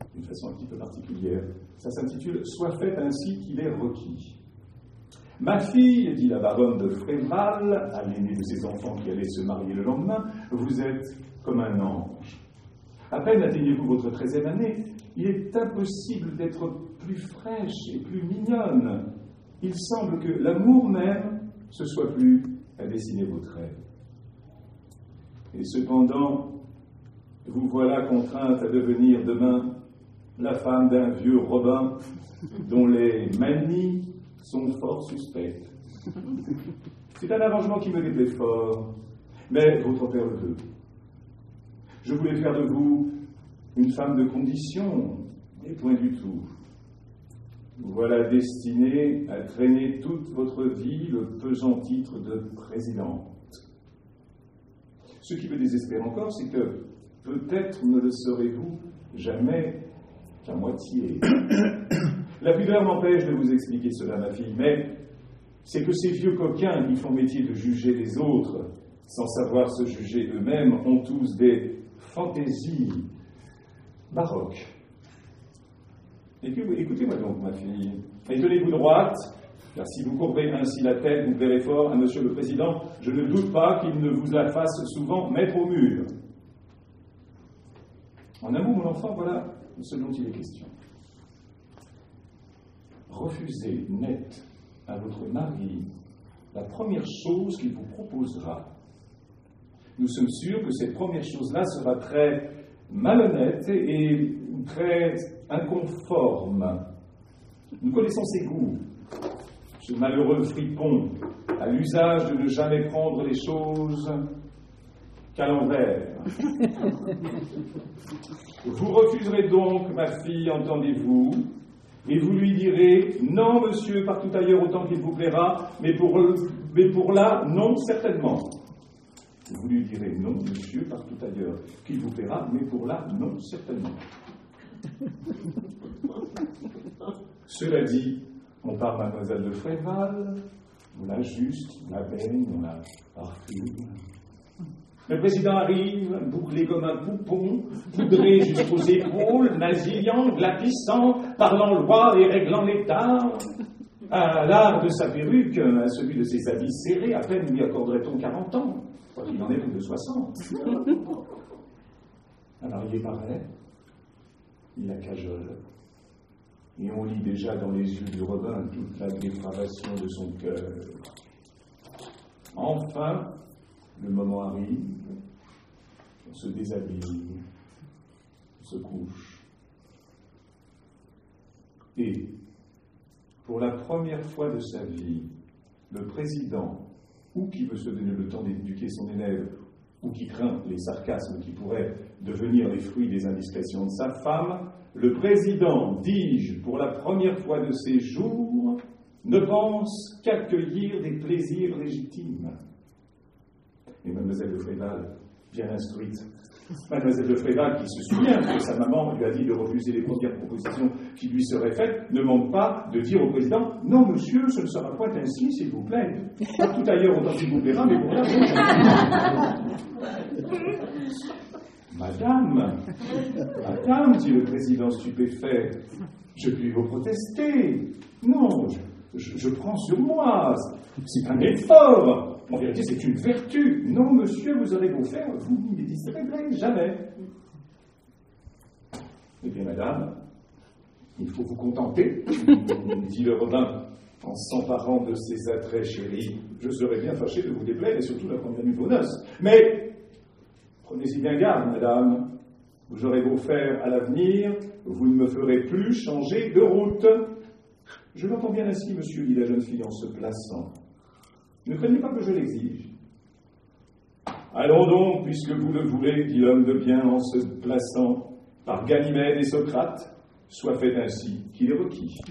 d'une façon un petit peu particulière. Ça s'intitule « Soit fait ainsi qu'il est requis ». « Ma fille, dit la baronne de Fréval, à l'aîné de ses enfants qui allait se marier le lendemain, vous êtes comme un ange. À peine atteignez-vous votre 13e année, il est impossible d'être plus fraîche et plus mignonne. Il semble que l'amour même se soit plus à dessiner vos traits. Et cependant, vous voilà contrainte à devenir demain la femme d'un vieux Robin dont les manies sont fort suspectes. C'est un arrangement qui me déplaît fort, mais votre père le veut. Je voulais faire de vous une femme de condition, et point du tout. Vous voilà destinée à traîner toute votre vie le pesant titre de présidente. Ce qui me désespère encore, c'est que peut-être ne le serez-vous jamais qu'à moitié. La pudeur m'empêche de vous expliquer cela, ma fille, mais c'est que ces vieux coquins qui font métier de juger les autres, sans savoir se juger eux-mêmes, ont tous des fantaisies baroques. Écoutez-moi donc, ma fille, et tenez-vous droite, car si vous courbez ainsi la tête, vous verrez fort à Monsieur le Président, je ne doute pas qu'il ne vous la fasse souvent mettre au mur. En un mot, mon enfant, voilà ce dont il est question. Refusez net à votre mari la première chose qu'il vous proposera. Nous sommes sûrs que cette première chose-là sera très malhonnête et très inconforme. Nous connaissons ses goûts. Ce malheureux fripon a l'usage de ne jamais prendre les choses qu'à l'envers. Vous refuserez donc, ma fille, entendez-vous, et vous lui direz « Non, monsieur, partout ailleurs autant qu'il vous plaira, mais pour là, non, certainement. » Vous lui direz « Non, monsieur, partout ailleurs qu'il vous plaira, mais pour là, non, certainement. » Cela dit, on part mademoiselle de Fréval, on l'ajuste, on la baigne, on la parfume. Le président arrive, bouclé comme un poupon, poudré jusqu'aux épaules, nasillant, glapissant, parlant loi et réglant l'État. À l'art de sa perruque, à celui de ses habits serrés, à peine lui accorderait-on 40 ans, quoi qu'il en ait plus de 60. Un marié paraît, il la cajole, et on lit déjà dans les yeux du Robin toute la dépravation de son cœur. Enfin, le moment arrive, on se déshabille, on se couche. Et, pour la première fois de sa vie, le président, ou qui veut se donner le temps d'éduquer son élève, ou qui craint les sarcasmes qui pourraient devenir les fruits des indiscrétions de sa femme, le président, dis-je, pour la première fois de ses jours, ne pense qu'accueillir des plaisirs légitimes. Et mademoiselle de Fréval, bien instruite, mademoiselle de Fréval, qui se souvient que sa maman lui a dit de refuser les premières propositions qui lui seraient faites, ne manque pas de dire au président « Non, monsieur, ce ne sera point ainsi, s'il vous plaît. Partout ailleurs, autant qu'il vous plaira, mais pour là... » Madame, dit le président stupéfait, je puis vous protester. Non, je prends sur moi. C'est un effort. En vérité, c'est une vertu. Non, monsieur, vous aurez beau faire, vous n'y distrairez jamais. Eh bien, madame, il faut vous contenter, dit le Robin, en s'emparant de ses attraits chéris. Je serais bien fâché de vous déplaire, et surtout la première nuit de vos noces. Mais, prenez-y bien garde, madame. Vous aurez beau faire à l'avenir, vous ne me ferez plus changer de route. Je l'entends bien ainsi, monsieur, dit la jeune fille en se plaçant. Ne craignez pas que je l'exige. Allons donc, puisque vous le voulez, dit l'homme de bien en se plaçant, par Ganymède et Socrate, soit fait ainsi qu'il est requis.